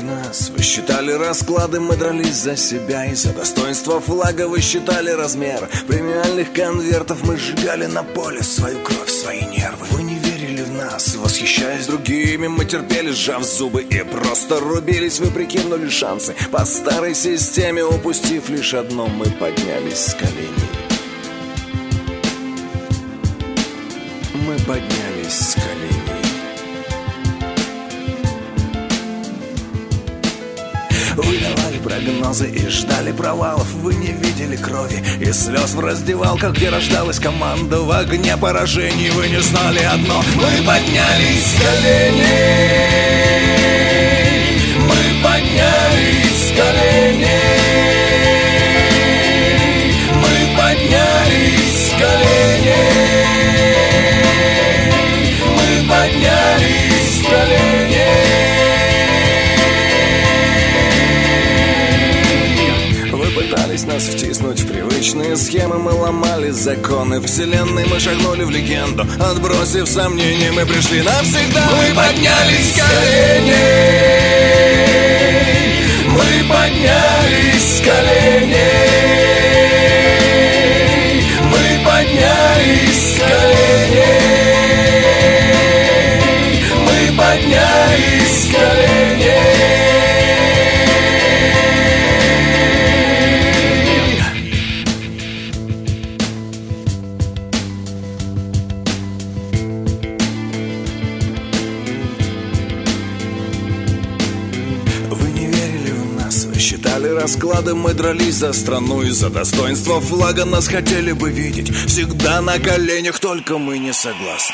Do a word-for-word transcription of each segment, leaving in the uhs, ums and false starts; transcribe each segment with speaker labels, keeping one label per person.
Speaker 1: нас. Вы считали расклады, мы дрались за себя. И за достоинство флага вы считали размер премиальных конвертов. Мы сжигали на поле свою кровь, свои нервы. Вы не верили в нас, восхищаясь другими. Мы терпели, сжав зубы, и просто рубились. Вы прикинули шансы по старой системе, упустив лишь одно: мы поднялись с коленей. Мы поднялись с коленей. Вы давали прогнозы и ждали провалов. Вы не видели крови и слез в раздевалках, где рождалась команда в огне поражений. Вы не знали одно: мы поднялись с коленей. Мы поднялись с коленей. Мы поднялись с коленей. Мы поднялись с коленей. Пытались нас втиснуть в привычные схемы. Мы ломали законы вселенной. Мы шагнули в легенду, отбросив сомнения. Мы пришли навсегда. Мы поднялись с коленей. Мы поднялись с коленей. Мы поднялись с коленей. Мы поднялись с коленей. Расклады, мы дрались за страну и за достоинство флага. Нас хотели бы видеть всегда на коленях, только мы не согласны.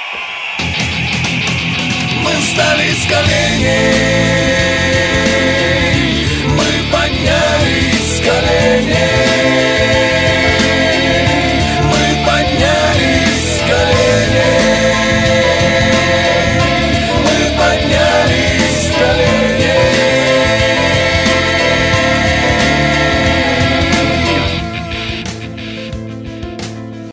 Speaker 1: Мы встали с коленей. Мы поднялись с коленей.